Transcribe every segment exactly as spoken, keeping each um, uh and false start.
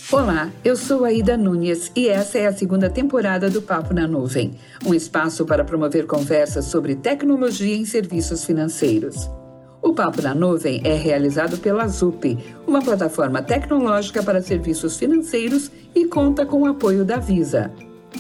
Olá, eu sou Aida Nunes e essa é a segunda temporada do Papo na Nuvem, um espaço para promover conversas sobre tecnologia em serviços financeiros. O Papo na Nuvem é realizado pela Zup, uma plataforma tecnológica para serviços financeiros e conta com o apoio da Visa.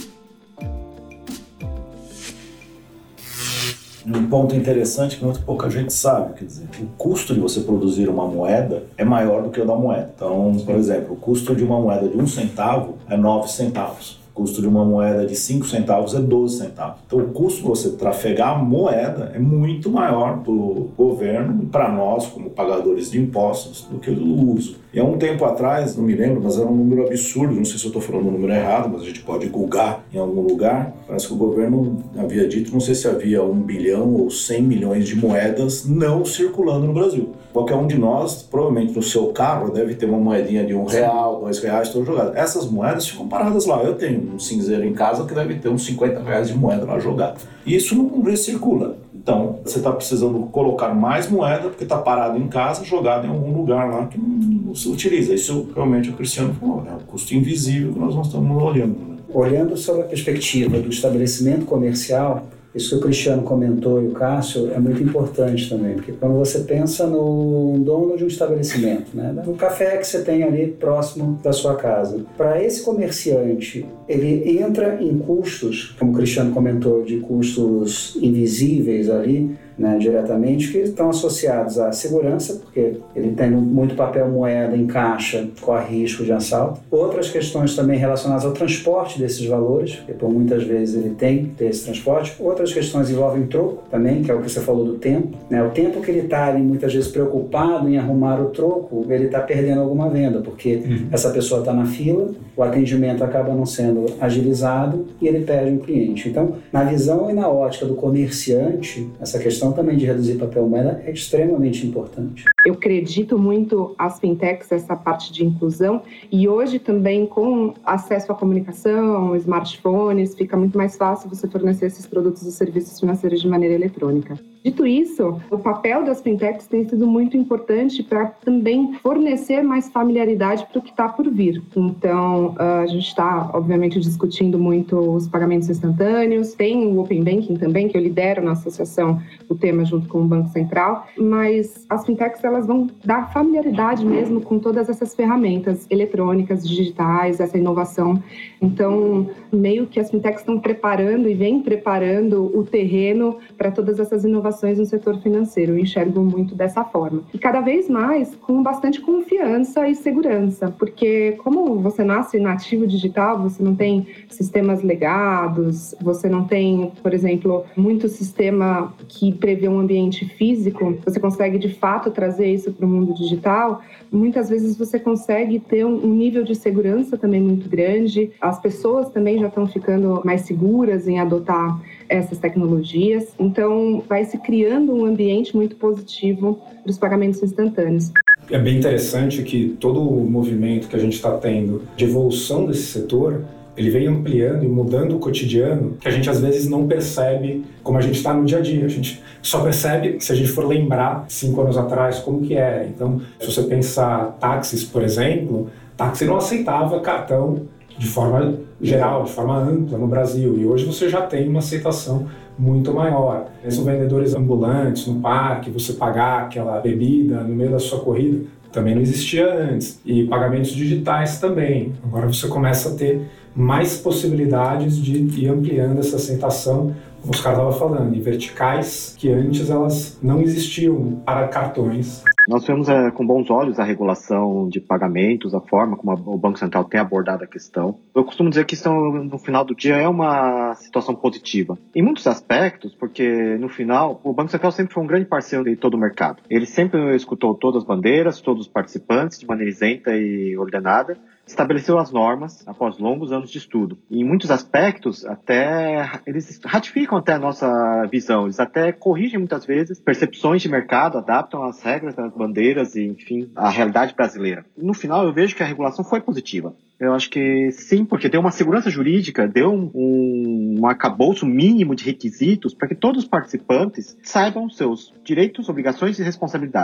Um ponto interessante que muito pouca gente sabe, quer dizer, o custo de você produzir uma moeda é maior do que o da moeda. Então, por exemplo, o custo de uma moeda de um centavo é nove centavos. O custo de uma moeda de cinco centavos é doze centavos. Então, o custo de você trafegar a moeda é muito maior para o governo e para nós, como pagadores de impostos, do que o uso. E há um tempo atrás, não me lembro, mas era um número absurdo, não sei se eu estou falando o número errado, mas a gente pode googar em algum lugar. Parece que o governo havia dito, não sei se havia um bilhão ou cem milhões de moedas não circulando no Brasil. Qualquer um de nós, provavelmente no seu carro, deve ter uma moedinha de um real, dois reais, todas jogadas. Essas moedas ficam paradas lá. Eu tenho um cinzeiro em casa que deve ter uns cinquenta reais de moeda lá jogada. E isso não recircula. Então, você está precisando colocar mais moeda porque está parado em casa, jogado em algum lugar lá que não, não se utiliza. Isso realmente o Cristiano falou, é um custo invisível que nós não estamos olhando. Né? Olhando sobre a perspectiva do estabelecimento comercial, isso que o Cristiano comentou e o Cássio é muito importante também, porque quando você pensa no dono de um estabelecimento, né, no café que você tem ali próximo da sua casa, para esse comerciante, ele entra em custos, como o Cristiano comentou, de custos invisíveis ali, né, diretamente, que estão associados à segurança, porque ele tem muito papel moeda em caixa, corre risco de assalto. Outras questões também relacionadas ao transporte desses valores, porque por muitas vezes ele tem que ter esse transporte. Outras questões envolvem troco também, que é o que você falou do tempo. Né? O tempo que ele está ali muitas vezes preocupado em arrumar o troco, ele está perdendo alguma venda, porque uhum. essa pessoa está na fila, o atendimento acaba não sendo agilizado e ele perde um cliente. Então, na visão e na ótica do comerciante, essa questão também de reduzir papel moeda é extremamente importante. Eu acredito muito às fintechs, essa parte de inclusão, e hoje também com acesso à comunicação, smartphones, fica muito mais fácil você fornecer esses produtos e serviços financeiros de maneira eletrônica. Dito isso, o papel das fintechs tem sido muito importante para também fornecer mais familiaridade para o que está por vir. Então, a gente está, obviamente, discutindo muito os pagamentos instantâneos, tem o Open Banking também, que eu lidero na associação o tema junto com o Banco Central, mas as fintechs elas vão dar familiaridade mesmo com todas essas ferramentas eletrônicas, digitais, essa inovação. Então, meio que as fintechs estão preparando e vêm preparando o terreno para todas essas inovações no setor financeiro. Eu enxergo muito dessa forma. E cada vez mais com bastante confiança e segurança, porque como você nasce nativo digital, você não tem sistemas legados, você não tem, por exemplo, muito sistema que prevê um ambiente físico, você consegue de fato trazer isso para o mundo digital. Muitas vezes você consegue ter um nível de segurança também muito grande, as pessoas também já estão ficando mais seguras em adotar essas tecnologias, então vai se criando um ambiente muito positivo para os pagamentos instantâneos. É bem interessante que todo o movimento que a gente está tendo de evolução desse setor, ele vem ampliando e mudando o cotidiano, que a gente às vezes não percebe como a gente está no dia a dia. A gente só percebe se a gente for lembrar cinco anos atrás como que era. Então, se você pensar táxis, por exemplo, táxi não aceitava cartão de forma geral, de forma ampla no Brasil. E hoje você já tem uma aceitação muito maior. São vendedores ambulantes no parque, você pagar aquela bebida no meio da sua corrida, também não existia antes. E pagamentos digitais também. Agora você começa a ter mais possibilidades de ir ampliando essa aceitação, como os caras estavam falando, em verticais que antes elas não existiam para cartões. Nós vemos é, com bons olhos a regulação de pagamentos, a forma como a, o Banco Central tem abordado a questão. Eu costumo dizer que isso, no final do dia, é uma situação positiva. Em muitos aspectos, porque, no final, o Banco Central sempre foi um grande parceiro de todo o mercado. Ele sempre escutou todas as bandeiras, todos os participantes, de maneira isenta e ordenada, estabeleceu as normas após longos anos de estudo. E em muitos aspectos, até eles ratificam até a nossa visão, eles até corrigem muitas vezes percepções de mercado, adaptam as regras das bandeiras e, enfim, a realidade brasileira. No final, eu vejo que a regulação foi positiva. Eu acho que sim, porque deu uma segurança jurídica, deu um, um arcabouço mínimo de requisitos para que todos os participantes saibam seus direitos, obrigações e responsabilidades.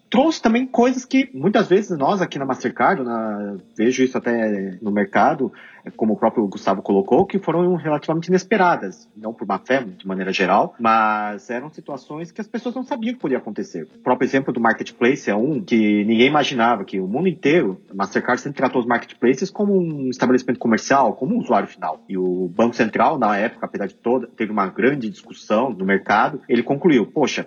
trouxe também coisas que muitas vezes nós aqui na Mastercard, na, vejo isso até no mercado, como o próprio Gustavo colocou, que foram relativamente inesperadas, não por má fé, de maneira geral, mas eram situações que as pessoas não sabiam que podia acontecer. O próprio exemplo do Marketplace é um que ninguém imaginava, que o mundo inteiro, a Mastercard sempre tratou os Marketplaces como um estabelecimento comercial, como um usuário final. E o Banco Central, na época, apesar de toda, teve uma grande discussão no mercado, ele concluiu, poxa,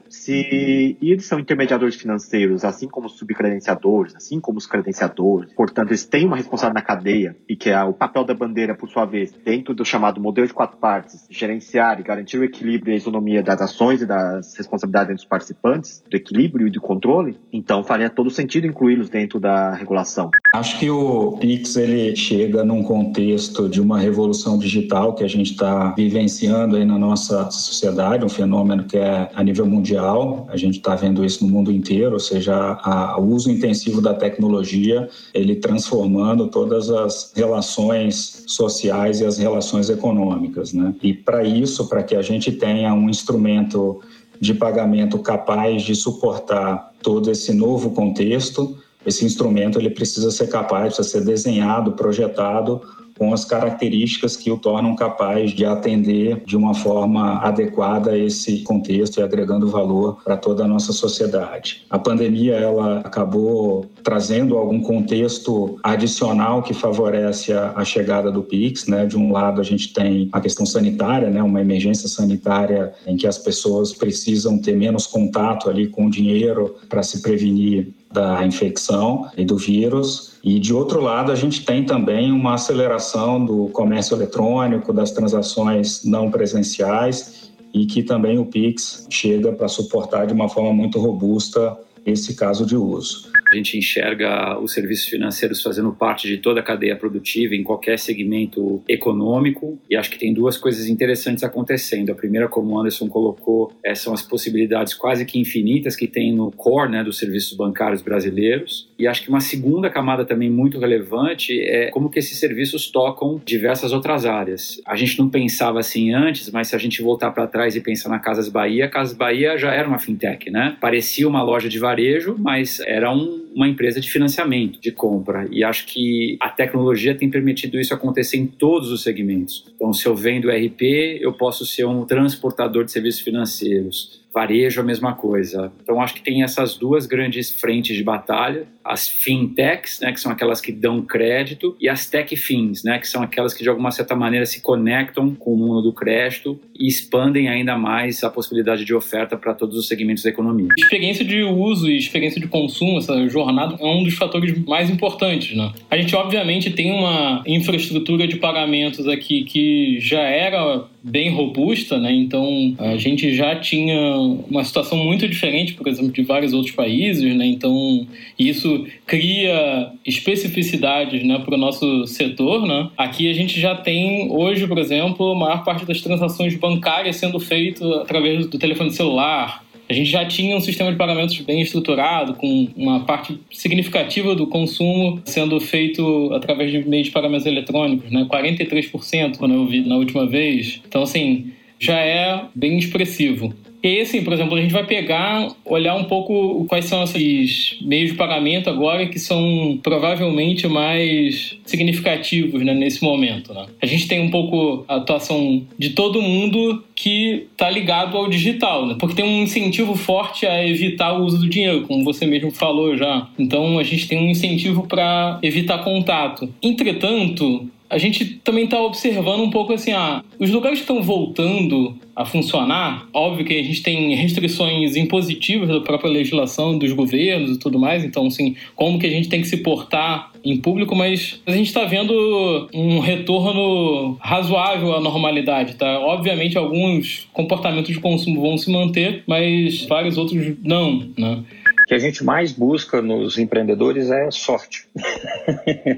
se eles são intermediadores financeiros, assim como os subcredenciadores, assim como os credenciadores, portanto, eles têm uma responsabilidade na cadeia, e que é o papel da bandeira, por sua vez, dentro do chamado modelo de quatro partes, gerenciar e garantir o equilíbrio e a isonomia das ações e das responsabilidades entre os participantes, do equilíbrio e do controle, então faria todo sentido incluí-los dentro da regulação. Acho que o Pix ele chega num contexto de uma revolução digital que a gente está vivenciando aí na nossa sociedade, um fenômeno que é a nível mundial, a gente está vendo isso no mundo inteiro, ou seja, o uso intensivo da tecnologia, ele transformando todas as relações sociais e as relações econômicas, né? E para isso, para que a gente tenha um instrumento de pagamento capaz de suportar todo esse novo contexto, esse instrumento ele precisa ser capaz, precisa ser desenhado, projetado com as características que o tornam capaz de atender de uma forma adequada a esse contexto e agregando valor para toda a nossa sociedade. A pandemia ela acabou trazendo algum contexto adicional que favorece a, a chegada do Pix, né? De um lado a gente tem a questão sanitária, né? Uma emergência sanitária em que as pessoas precisam ter menos contato ali com o dinheiro para se prevenir da infecção e do vírus. E, de outro lado, a gente tem também uma aceleração do comércio eletrônico, das transações não presenciais e que também o Pix chega para suportar de uma forma muito robusta esse caso de uso. A gente enxerga os serviços financeiros fazendo parte de toda a cadeia produtiva em qualquer segmento econômico e acho que tem duas coisas interessantes acontecendo. A primeira, como o Anderson colocou, é, são as possibilidades quase que infinitas que tem no core, né, dos serviços bancários brasileiros. E acho que uma segunda camada também muito relevante é como que esses serviços tocam diversas outras áreas. A gente não pensava assim antes, mas se a gente voltar para trás e pensar na Casas Bahia, a Casas Bahia já era uma fintech, né? Parecia uma loja de varejo, mas era um uma empresa de financiamento, de compra. E acho que a tecnologia tem permitido isso acontecer em todos os segmentos. Então, se eu vendo R P, eu posso ser um transportador de serviços financeiros. Varejo, a mesma coisa. Então, acho que tem essas duas grandes frentes de batalha. As fintechs, né, que são aquelas que dão crédito, e as techfins, né, que são aquelas que, de alguma certa maneira, se conectam com o mundo do crédito e expandem ainda mais a possibilidade de oferta para todos os segmentos da economia. Experiência de uso e experiência de consumo, essa jornada, é um dos fatores mais importantes, né? A gente, obviamente, tem uma infraestrutura de pagamentos aqui que já era bem robusta, né? Então, a gente já tinha uma situação muito diferente, por exemplo, de vários outros países, né? Então, isso cria especificidades, né, para o nosso setor, né? Aqui a gente já tem, hoje, por exemplo, a maior parte das transações bancárias sendo feita através do telefone celular. A gente já tinha um sistema de pagamentos bem estruturado, com uma parte significativa do consumo sendo feito através de meios de pagamentos eletrônicos, né? quarenta e três por cento quando eu vi na última vez. Então, assim, já é bem expressivo. E aí, assim, por exemplo, a gente vai pegar, olhar um pouco quais são esses meios de pagamento agora que são provavelmente mais significativos, né, nesse momento, né? A gente tem um pouco a atuação de todo mundo que está ligado ao digital, né? Porque tem um incentivo forte a evitar o uso do dinheiro, como você mesmo falou já. Então, a gente tem um incentivo para evitar contato. Entretanto, a gente também está observando um pouco assim, ah, os lugares que estão voltando a funcionar, óbvio que a gente tem restrições impositivas da própria legislação dos governos e tudo mais, então, assim, como que a gente tem que se portar em público, mas a gente está vendo um retorno razoável à normalidade, tá? Obviamente, alguns comportamentos de consumo vão se manter, mas vários outros não, né? O que a gente mais busca nos empreendedores é sorte.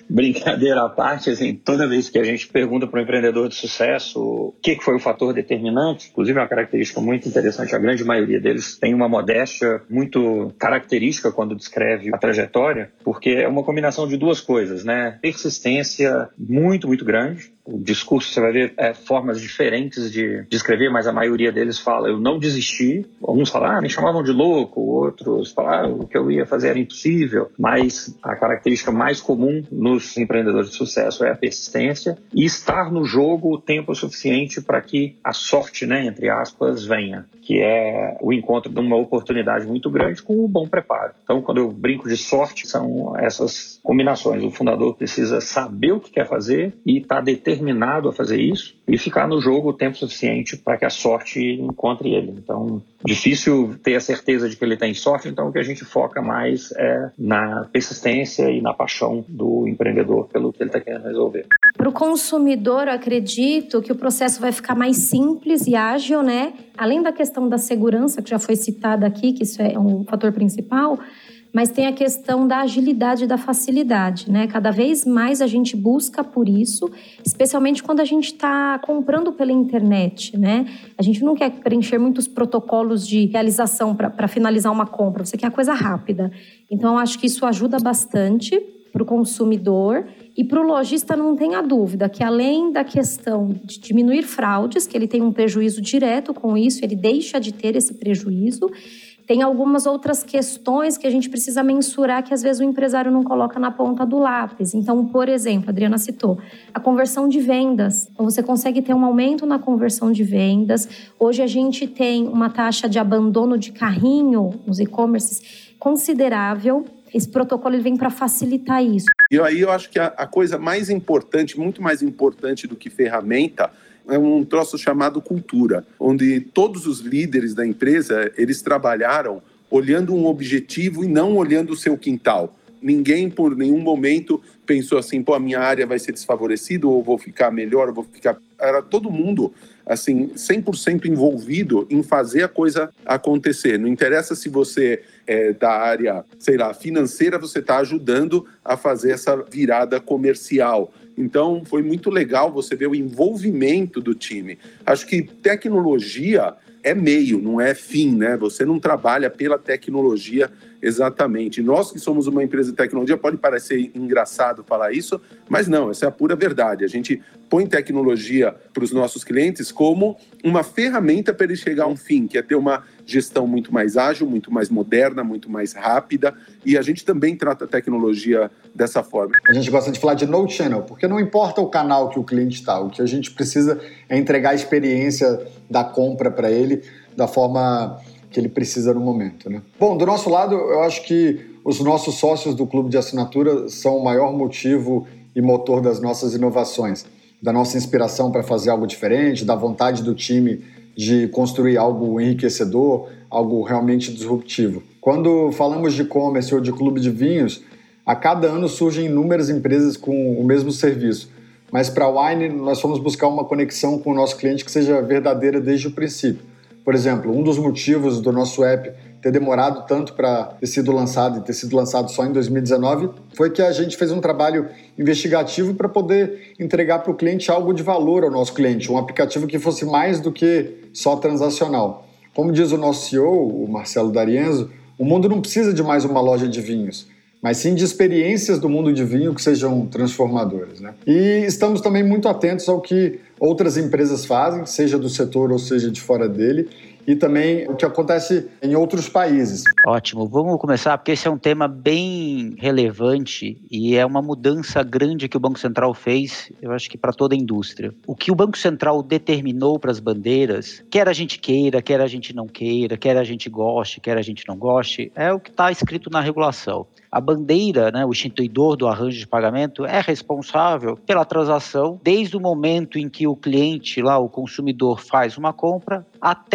Brincadeira à parte, assim, toda vez que a gente pergunta para um empreendedor de sucesso o que foi o fator determinante, inclusive é uma característica muito interessante, a grande maioria deles tem uma modéstia muito característica quando descreve a trajetória, porque é uma combinação de duas coisas, né? Persistência muito, muito grande. O discurso, você vai ver é, formas diferentes de, de escrever, mas a maioria deles fala, eu não desisti. Alguns falam, ah, me chamavam de louco, outros falaram o que eu ia fazer era impossível. Mas a característica mais comum nos empreendedores de sucesso é a persistência e estar no jogo o tempo suficiente para que a sorte, né, entre aspas, venha, que é o encontro de uma oportunidade muito grande com um bom preparo. Então, quando eu brinco de sorte, são essas combinações. O fundador precisa saber o que quer fazer e estar determinado a fazer isso e ficar no jogo o tempo suficiente para que a sorte encontre ele. Então, difícil ter a certeza de que ele tem sorte, então o que a gente foca mais é na persistência e na paixão do empreendedor pelo que ele está querendo resolver. Para o consumidor, eu acredito que o processo vai ficar mais simples e ágil, né? Além da questão da segurança, que já foi citada aqui, que isso é um fator principal, mas tem a questão da agilidade e da facilidade, né? Cada vez mais a gente busca por isso, especialmente quando a gente está comprando pela internet, né? A gente não quer preencher muitos protocolos de realização para finalizar uma compra, você quer a coisa rápida. Então, eu acho que isso ajuda bastante para o consumidor e para o lojista não tenha dúvida que além da questão de diminuir fraudes, que ele tem um prejuízo direto com isso, ele deixa de ter esse prejuízo. Tem algumas outras questões que a gente precisa mensurar que às vezes o empresário não coloca na ponta do lápis. Então, por exemplo, a Adriana citou, a conversão de vendas. Então, você consegue ter um aumento na conversão de vendas. Hoje a gente tem uma taxa de abandono de carrinho nos e-commerces considerável. Esse protocolo ele vem para facilitar isso. E aí eu acho que a, a coisa mais importante, muito mais importante do que ferramenta, é um troço chamado cultura, onde todos os líderes da empresa, eles trabalharam olhando um objetivo e não olhando o seu quintal. Ninguém, por nenhum momento, pensou assim, pô, a minha área vai ser desfavorecida, ou vou ficar melhor, ou vou ficar... Era todo mundo, assim, cem por cento envolvido em fazer a coisa acontecer. Não interessa se você é da área, sei lá, financeira, você está ajudando a fazer essa virada comercial. Então, foi muito legal você ver o envolvimento do time. Acho que tecnologia é meio, não é fim, né? Você não trabalha pela tecnologia exatamente. Nós que somos uma empresa de tecnologia, pode parecer engraçado falar isso, mas não, essa é a pura verdade. A gente põe tecnologia para os nossos clientes como uma ferramenta para eles chegar a um fim, que é ter uma gestão muito mais ágil, muito mais moderna, muito mais rápida, e a gente também trata a tecnologia dessa forma. A gente gosta de falar de no channel, porque não importa o canal que o cliente está, o que a gente precisa é entregar a experiência da compra para ele da forma que ele precisa no momento, né? Bom, do nosso lado, eu acho que os nossos sócios do Clube de Assinatura são o maior motivo e motor das nossas inovações, da nossa inspiração para fazer algo diferente, da vontade do time de construir algo enriquecedor, algo realmente disruptivo. Quando falamos de e-commerce ou de clube de vinhos, a cada ano surgem inúmeras empresas com o mesmo serviço, mas para a Wine nós fomos buscar uma conexão com o nosso cliente que seja verdadeira desde o princípio. Por exemplo, um dos motivos do nosso app ter demorado tanto para ter sido lançado e ter sido lançado só em dois mil e dezenove foi que a gente fez um trabalho investigativo para poder entregar para o cliente algo de valor ao nosso cliente, um aplicativo que fosse mais do que só transacional. Como diz o nosso C E O, o Marcelo D'Arienzo, o mundo não precisa de mais uma loja de vinhos, mas sim de experiências do mundo de vinho que sejam transformadoras, né? E estamos também muito atentos ao que outras empresas fazem, seja do setor ou seja de fora dele, e também o que acontece em outros países. Ótimo, vamos começar, porque esse é um tema bem relevante e é uma mudança grande que o Banco Central fez, eu acho que para toda a indústria. O que o Banco Central determinou para as bandeiras, quer a gente queira, quer a gente não queira, quer a gente goste, quer a gente não goste, é o que está escrito na regulação. A bandeira, né, o instituidor do arranjo de pagamento, é responsável pela transação desde o momento em que o cliente, lá, o consumidor, faz uma compra até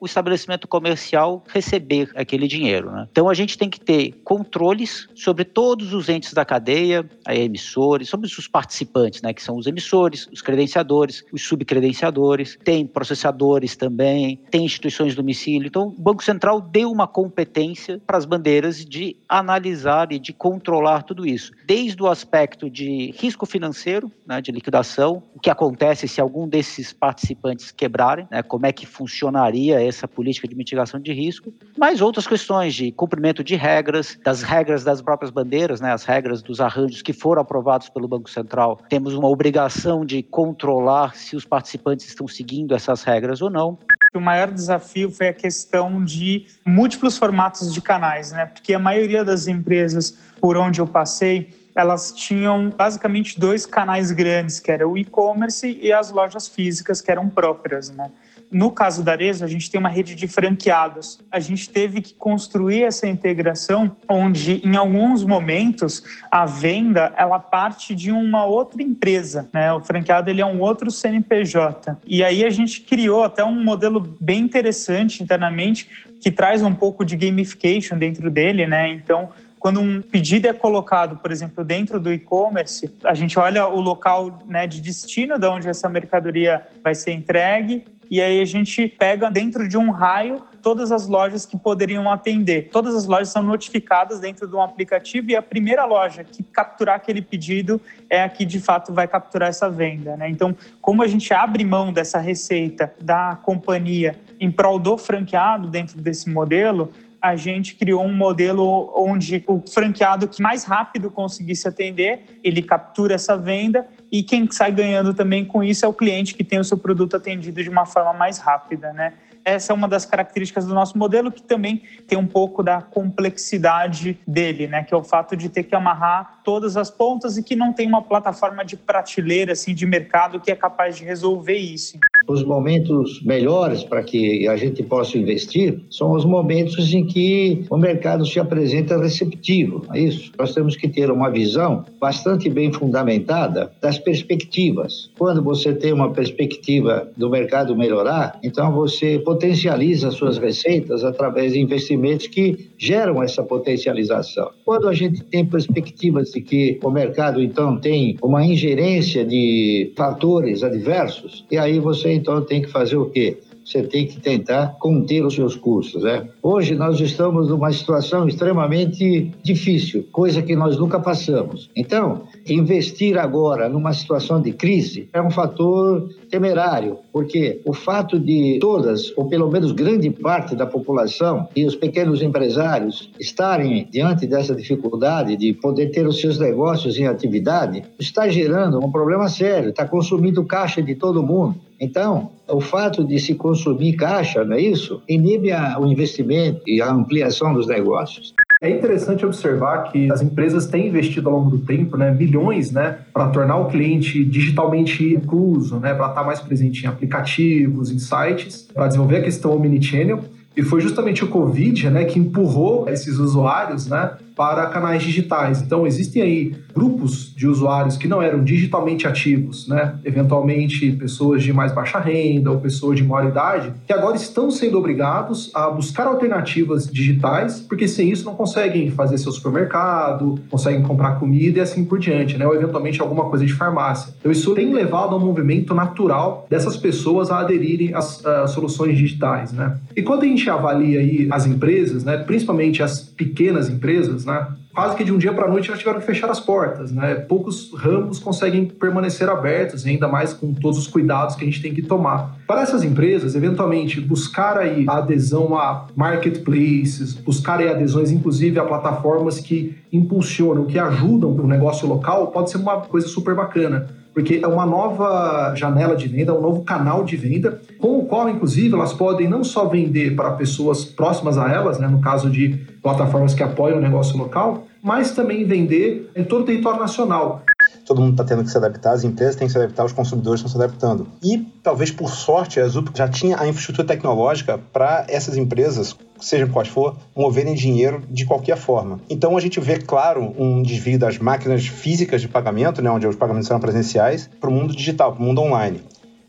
o estabelecimento comercial receber aquele dinheiro, né? Então a gente tem que ter controles sobre todos os entes da cadeia, a emissores, sobre os participantes, né, que são os emissores, os credenciadores, os subcredenciadores, tem processadores também, tem instituições de domicílio. Então o Banco Central deu uma competência para as bandeiras de analisar e de controlar tudo isso, desde o aspecto de risco financeiro, né, de liquidação, o que acontece se algum desses participantes quebrarem, né, como é que funcionaria essa política de mitigação de risco, mas outras questões de cumprimento de regras, das regras das próprias bandeiras, né, as regras dos arranjos que foram aprovados pelo Banco Central. Temos uma obrigação de controlar se os participantes estão seguindo essas regras ou não. O maior desafio foi a questão de múltiplos formatos de canais, né? Porque a maioria das empresas por onde eu passei, elas tinham basicamente dois canais grandes, que era o e-commerce e as lojas físicas, que eram próprias, né? No caso da Arezzo, a gente tem uma rede de franqueados. A gente teve que construir essa integração onde, em alguns momentos, a venda ela parte de uma outra empresa, né? O franqueado ele é um outro C N P J. E aí a gente criou até um modelo bem interessante internamente, que traz um pouco de gamification dentro dele, né? Então, quando um pedido é colocado, por exemplo, dentro do e-commerce, a gente olha o local, né, de destino de onde essa mercadoria vai ser entregue, e aí a gente pega dentro de um raio todas as lojas que poderiam atender. Todas as lojas são notificadas dentro de um aplicativo e a primeira loja que capturar aquele pedido é a que de fato vai capturar essa venda, né? Então, como a gente abre mão dessa receita da companhia em prol do franqueado dentro desse modelo, a gente criou um modelo onde o franqueado que mais rápido conseguisse atender, ele captura essa venda e quem sai ganhando também com isso é o cliente que tem o seu produto atendido de uma forma mais rápida, né? Essa é uma das características do nosso modelo, que também tem um pouco da complexidade dele, né? Que é o fato de ter que amarrar todas as pontas e que não tem uma plataforma de prateleira, assim, de mercado que é capaz de resolver isso. Os momentos melhores para que a gente possa investir são os momentos em que o mercado se apresenta receptivo a isso. Nós temos que ter uma visão bastante bem fundamentada das perspectivas. Quando você tem uma perspectiva do mercado melhorar, então você potencializa suas receitas através de investimentos que geram essa potencialização. Quando a gente tem perspectivas de que o mercado, então, tem uma ingerência de fatores adversos, e aí você, então, tem que fazer o quê? Você tem que tentar conter os seus custos, né? Hoje nós estamos numa situação extremamente difícil, coisa que nós nunca passamos. Então, investir agora numa situação de crise é um fator temerário, porque o fato de todas, ou pelo menos grande parte da população e os pequenos empresários estarem diante dessa dificuldade de poder ter os seus negócios em atividade, está gerando um problema sério, está consumindo caixa de todo mundo. Então, o fato de se consumir caixa, não é isso? Inibe a, o investimento e a ampliação dos negócios. É interessante observar que as empresas têm investido ao longo do tempo, né, milhões, né, para tornar o cliente digitalmente incluso, né, para estar mais presente em aplicativos, em sites, para desenvolver a questão omnichannel. E foi justamente o Covid, né, que empurrou esses usuários, né, para canais digitais. Então, existem aí grupos de usuários que não eram digitalmente ativos, né, eventualmente pessoas de mais baixa renda ou pessoas de maior idade, que agora estão sendo obrigados a buscar alternativas digitais, porque sem isso não conseguem fazer seu supermercado, conseguem comprar comida e assim por diante, né, ou eventualmente alguma coisa de farmácia. Então, isso tem levado a um movimento natural dessas pessoas a aderirem às, às soluções digitais, né. E quando a gente avalia aí as empresas, né, principalmente as pequenas empresas, né, quase que de um dia para a noite elas tiveram que fechar as portas, né? Poucos ramos conseguem permanecer abertos, ainda mais com todos os cuidados que a gente tem que tomar. Para essas empresas, eventualmente, buscar aí a adesão a marketplaces, buscar aí adesões, inclusive, a plataformas que impulsionam, que ajudam o negócio local, pode ser uma coisa super bacana. Porque é uma nova janela de venda, um novo canal de venda, com o qual, inclusive, elas podem não só vender para pessoas próximas a elas, né, no caso de plataformas que apoiam o negócio local, mas também vender em todo o território nacional. Todo mundo está tendo que se adaptar, as empresas têm que se adaptar, os consumidores estão se adaptando. E, talvez por sorte, a Zup já tinha a infraestrutura tecnológica para essas empresas, seja quais for, moverem dinheiro de qualquer forma. Então, a gente vê, claro, um desvio das máquinas físicas de pagamento, né, onde os pagamentos eram presenciais, para o mundo digital, para o mundo online.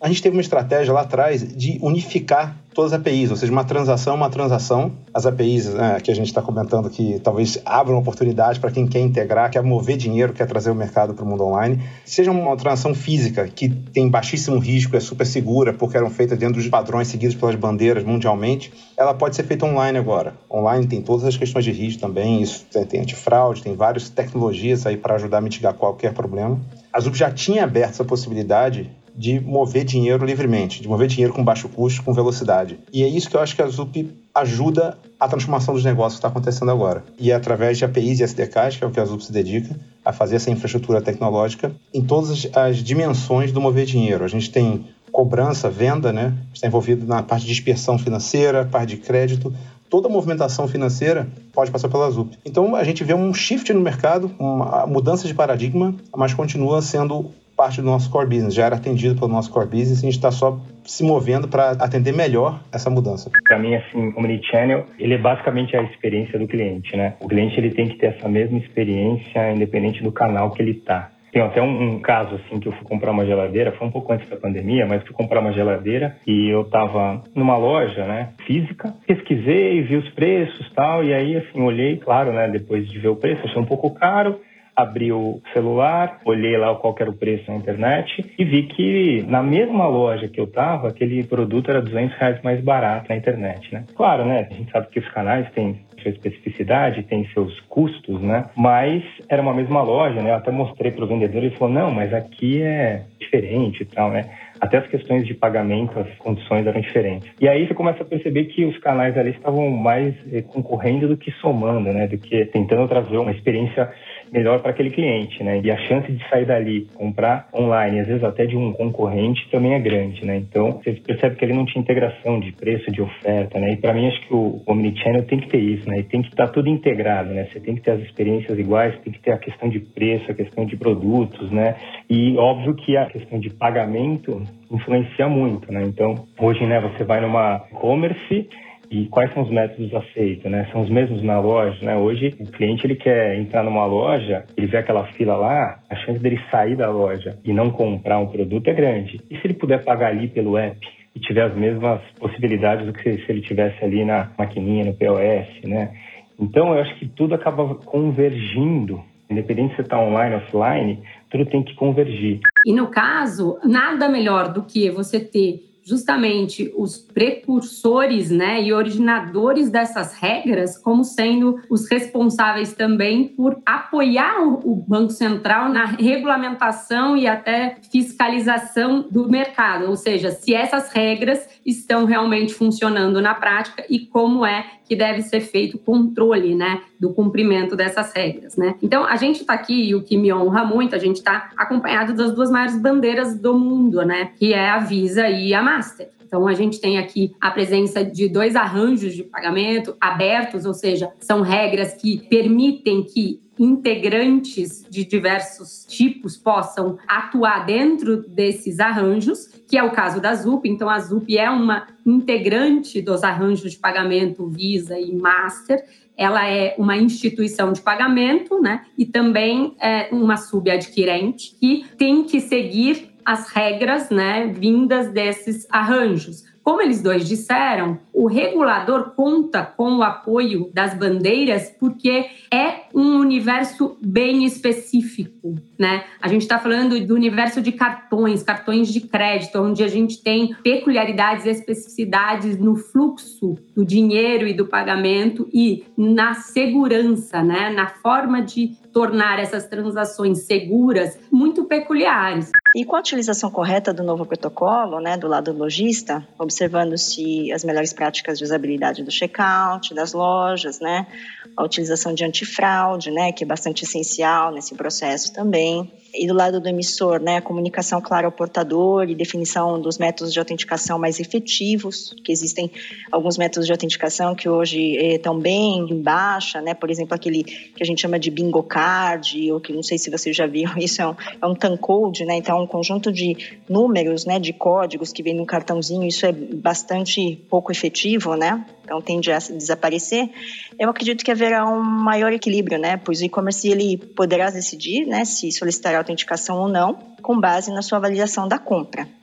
A gente teve uma estratégia lá atrás de unificar todas as A P Is, ou seja, uma transação é uma transação. As A P Is, né, que a gente está comentando que talvez abram oportunidade para quem quer integrar, quer mover dinheiro, quer trazer o mercado para o mundo online. Seja uma transação física que tem baixíssimo risco, é super segura, porque eram feitas dentro dos padrões seguidos pelas bandeiras mundialmente, ela pode ser feita online agora. Online tem todas as questões de risco também, isso tem, tem antifraude, tem várias tecnologias aí para ajudar a mitigar qualquer problema. A Zup já tinha aberto essa possibilidade de mover dinheiro livremente, de mover dinheiro com baixo custo, com velocidade. E é isso que eu acho que a Zup ajuda a transformação dos negócios que está acontecendo agora. E é através de A P Is e S D Ks, que é o que a Zup se dedica, a fazer essa infraestrutura tecnológica em todas as dimensões do mover dinheiro. A gente tem cobrança, venda, né? Está envolvido na parte de dispersão financeira, parte de crédito. Toda movimentação financeira pode passar pela Zup. Então, a gente vê um shift no mercado, uma mudança de paradigma, mas continua sendo parte do nosso core business, já era atendido pelo nosso core business, e a gente está só se movendo para atender melhor essa mudança. Para mim, assim, o Omnichannel, ele é basicamente a experiência do cliente, né? O cliente ele tem que ter essa mesma experiência, independente do canal que ele está. Tem até um, um caso, assim, que eu fui comprar uma geladeira, foi um pouco antes da pandemia, mas fui comprar uma geladeira e eu estava numa loja, né, física, pesquisei, vi os preços e tal, e aí, assim, olhei, claro, né, depois de ver o preço, achei um pouco caro, abri o celular, olhei lá qual que era o preço na internet e vi que na mesma loja que eu estava, aquele produto era duzentos reais mais barato na internet, né? Claro, né? A gente sabe que os canais têm sua especificidade, têm seus custos, né? Mas era uma mesma loja, né? Eu até mostrei para o vendedor e ele falou, não, mas aqui é diferente e tal, né? Até as questões de pagamento, as condições eram diferentes. E aí você começa a perceber que os canais ali estavam mais eh, concorrendo do que somando, né? Do que tentando trazer uma experiência melhor para aquele cliente, né? E a chance de sair dali, comprar online, às vezes até de um concorrente, também é grande, né? Então, você percebe que ele não tinha integração de preço, de oferta, né? E para mim, acho que o Omnichannel tem que ter isso, né? E tem que estar tudo integrado, né? Você tem que ter as experiências iguais, tem que ter a questão de preço, a questão de produtos, né? E óbvio que a questão de pagamento influencia muito, né? Então, hoje, né, você vai numa e-commerce e quais são os métodos aceitos, né? São os mesmos na loja, né? Hoje, o cliente, ele quer entrar numa loja, ele vê aquela fila lá, a chance dele sair da loja e não comprar um produto é grande. E se ele puder pagar ali pelo app e tiver as mesmas possibilidades do que se ele tivesse ali na maquininha, no P O S, né? Então, eu acho que tudo acaba convergindo. Independente se você está online ou offline, tudo tem que convergir. E no caso, nada melhor do que você ter justamente os precursores, né, e originadores dessas regras como sendo os responsáveis também por apoiar o Banco Central na regulamentação e até fiscalização do mercado, ou seja, se essas regras estão realmente funcionando na prática e como é que deve ser feito o controle, né, do cumprimento dessas regras, né? Então, a gente está aqui, e o que me honra muito, a gente está acompanhado das duas maiores bandeiras do mundo, né, que é a Visa e a Master. Então, a gente tem aqui a presença de dois arranjos de pagamento abertos, ou seja, são regras que permitem que integrantes de diversos tipos possam atuar dentro desses arranjos, que é o caso da Zup. Então, a Zup é uma integrante dos arranjos de pagamento Visa e Master. Ela é uma instituição de pagamento, né? E também é uma subadquirente que tem que seguir as regras, né, vindas desses arranjos. Como eles dois disseram, o regulador conta com o apoio das bandeiras porque é um universo bem específico, né? A gente está falando do universo de cartões, cartões de crédito, onde a gente tem peculiaridades e especificidades no fluxo do dinheiro e do pagamento e na segurança, né? Na forma de tornar essas transações seguras, muito peculiares. E com a utilização correta do novo protocolo, né, do lado do lojista, observando-se as melhores práticas de usabilidade do checkout, das lojas, né, a utilização de antifraude, né, que é bastante essencial nesse processo também. E do lado do emissor, né, a comunicação clara ao portador e definição dos métodos de autenticação mais efetivos, que existem alguns métodos de autenticação que hoje eh, estão bem em baixa, né, por exemplo, aquele que a gente chama de bingo card, ou que não sei se vocês já viram, isso é um, é um TAN code, né, então é um conjunto de números, né, de códigos que vem no cartãozinho, isso é bastante pouco efetivo, né, então tende a desaparecer. Eu acredito que haverá um maior equilíbrio, né, pois o e-commerce ele poderá decidir, né, se solicitar a autenticação ou não, com base na sua avaliação da compra.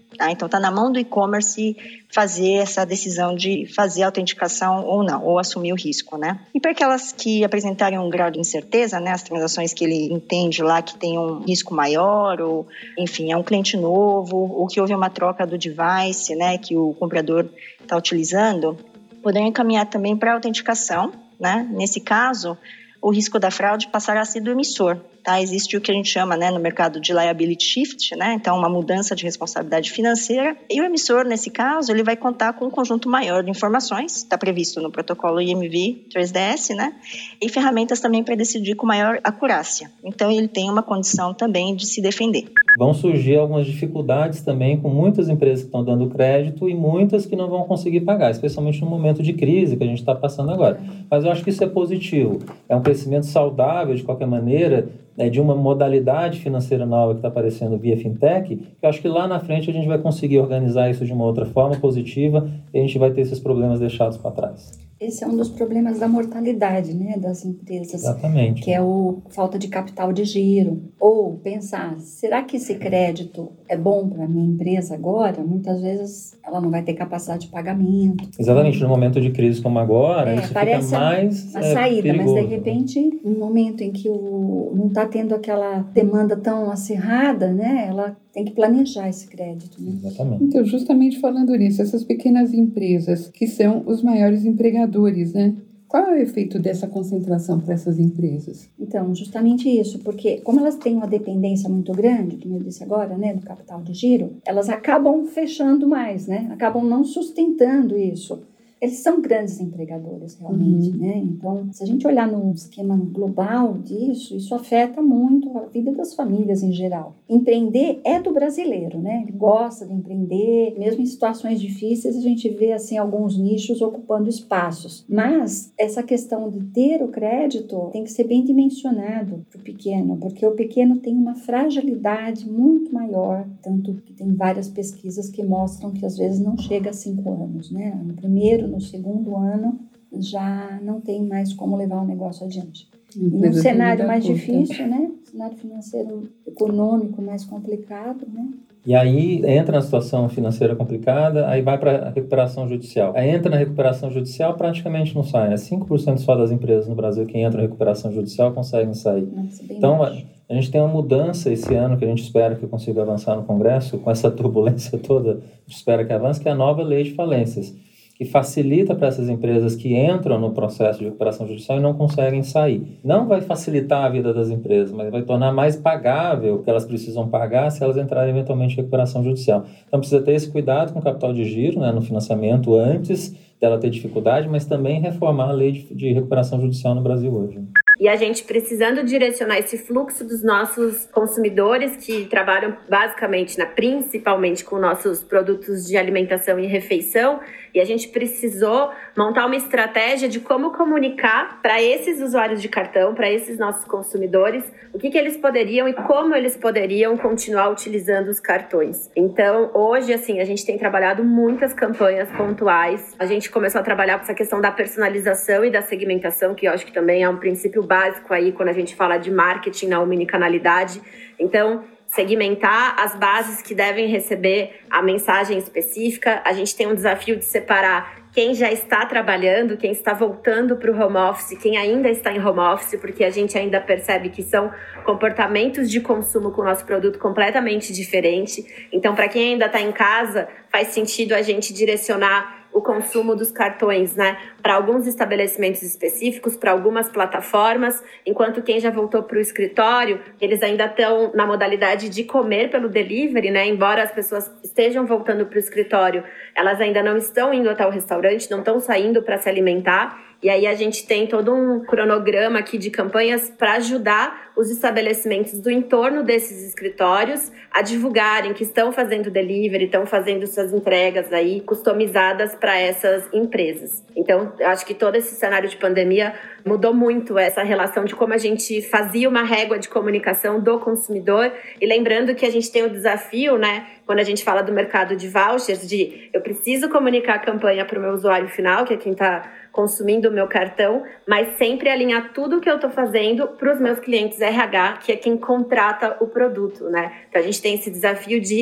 Tá? Então, está na mão do e-commerce fazer essa decisão de fazer a autenticação ou não, ou assumir o risco, né? E para aquelas que apresentarem um grau de incerteza, né, as transações que ele entende lá que tem um risco maior, ou, enfim, é um cliente novo, ou que houve uma troca do device, né, que o comprador está utilizando, poderão encaminhar também para a autenticação, né? Nesse caso, o risco da fraude passará a ser do emissor. Tá? Existe o que a gente chama, né, no mercado de liability shift, né? Então uma mudança de responsabilidade financeira, e o emissor, nesse caso, ele vai contar com um conjunto maior de informações, está previsto no protocolo I M V três D S, né? E ferramentas também para decidir com maior acurácia. Então ele tem uma condição também de se defender. Vão surgir algumas dificuldades também com muitas empresas que estão dando crédito e muitas que não vão conseguir pagar, especialmente no momento de crise que a gente está passando agora. Mas eu acho que isso é positivo, é um crescimento saudável de qualquer maneira, é, de uma modalidade financeira nova que está aparecendo via fintech, que eu acho que lá na frente a gente vai conseguir organizar isso de uma outra forma positiva e a gente vai ter esses problemas deixados para trás. Esse é um dos problemas da mortalidade, né, das empresas. Exatamente. Que é o falta de capital de giro. Ou pensar, será que esse crédito é bom para a minha empresa agora? Muitas vezes ela não vai ter capacidade de pagamento. Exatamente, no momento de crise como agora, é, isso parece fica mais uma é, saída, perigoso. mas de repente, no momento em que o, não está tendo aquela demanda tão acirrada, né, ela tem que planejar esse crédito. Né? Exatamente. Então, justamente falando nisso, essas pequenas empresas que são os maiores empregadores, né? Qual é o efeito dessa concentração para essas empresas? Então, justamente isso, porque como elas têm uma dependência muito grande, como eu disse agora, né, do capital de giro, elas acabam fechando mais, né? Acabam não sustentando isso. Eles são grandes empregadores, realmente, uhum. né? Então, se a gente olhar num esquema global disso, isso afeta muito a vida das famílias em geral. Empreender é do brasileiro, né? Ele gosta de empreender, mesmo em situações difíceis, a gente vê, assim, alguns nichos ocupando espaços. Mas essa questão de ter o crédito tem que ser bem dimensionado para o pequeno, porque o pequeno tem uma fragilidade muito maior, tanto que tem várias pesquisas que mostram que às vezes não chega a cinco anos, né? No primeiro, no segundo ano, já não tem mais como levar o negócio adiante. E num cenário mais difícil, né? Cenário financeiro econômico mais complicado, né? E aí entra na situação financeira complicada, aí vai para a recuperação judicial. Aí entra na recuperação judicial, praticamente não sai. É cinco por cento só das empresas no Brasil que entram na recuperação judicial conseguem sair. Nossa, então, baixo. A gente tem uma mudança esse ano que a gente espera que consiga avançar no Congresso, com essa turbulência toda, a gente espera que avance, que é a nova lei de falências, que facilita para essas empresas que entram no processo de recuperação judicial e não conseguem sair. Não vai facilitar a vida das empresas, mas vai tornar mais pagável o que elas precisam pagar se elas entrarem eventualmente em recuperação judicial. Então precisa ter esse cuidado com o capital de giro, né, no financiamento antes dela ter dificuldade, mas também reformar a lei de, de recuperação judicial no Brasil hoje. E a gente precisando direcionar esse fluxo dos nossos consumidores que trabalham basicamente, na, principalmente com nossos produtos de alimentação e refeição, e a gente precisou montar uma estratégia de como comunicar para esses usuários de cartão, para esses nossos consumidores, o que, que eles poderiam e como eles poderiam continuar utilizando os cartões. Então, hoje, assim, a gente tem trabalhado muitas campanhas pontuais. A gente começou a trabalhar com essa questão da personalização e da segmentação, que eu acho que também é um princípio básico aí quando a gente fala de marketing na omnicanalidade. Então, segmentar as bases que devem receber a mensagem específica. A gente tem um desafio de separar quem já está trabalhando, quem está voltando para o home office, quem ainda está em home office, porque a gente ainda percebe que são comportamentos de consumo com o nosso produto completamente diferentes. Então, para quem ainda está em casa, faz sentido a gente direcionar o consumo dos cartões, né, para alguns estabelecimentos específicos, para algumas plataformas, enquanto quem já voltou para o escritório, eles ainda estão na modalidade de comer pelo delivery, né, embora as pessoas estejam voltando para o escritório, elas ainda não estão indo até o restaurante, não estão saindo para se alimentar. E aí a gente tem todo um cronograma aqui de campanhas para ajudar os estabelecimentos do entorno desses escritórios a divulgarem que estão fazendo delivery, estão fazendo suas entregas aí customizadas para essas empresas. Então, eu acho que todo esse cenário de pandemia mudou muito essa relação de como a gente fazia uma régua de comunicação do consumidor. E lembrando que a gente tem o desafio, né, quando a gente fala do mercado de vouchers, de eu preciso comunicar a campanha para o meu usuário final, que é quem está consumindo o meu cartão, mas sempre alinhar tudo o que eu estou fazendo para os meus clientes R H, que é quem contrata o produto, né? Então a gente tem esse desafio de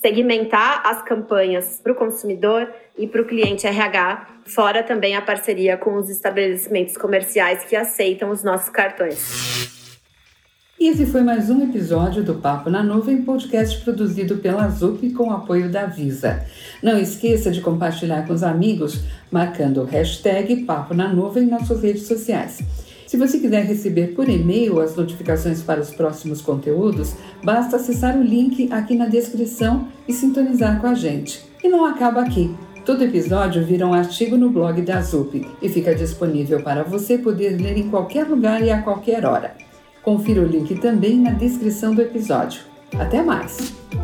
segmentar as campanhas para o consumidor e para o cliente R H, fora também a parceria com os estabelecimentos comerciais que aceitam os nossos cartões. Esse foi mais um episódio do Papo na Nuvem, podcast produzido pela Zup com o apoio da Visa. Não esqueça de compartilhar com os amigos, marcando o hashtag Papo na Nuvem nas suas redes sociais. Se você quiser receber por e-mail as notificações para os próximos conteúdos, basta acessar o link aqui na descrição e sintonizar com a gente. E não acaba aqui. Todo episódio vira um artigo no blog da Zup e fica disponível para você poder ler em qualquer lugar e a qualquer hora. Confira o link também na descrição do episódio. Até mais!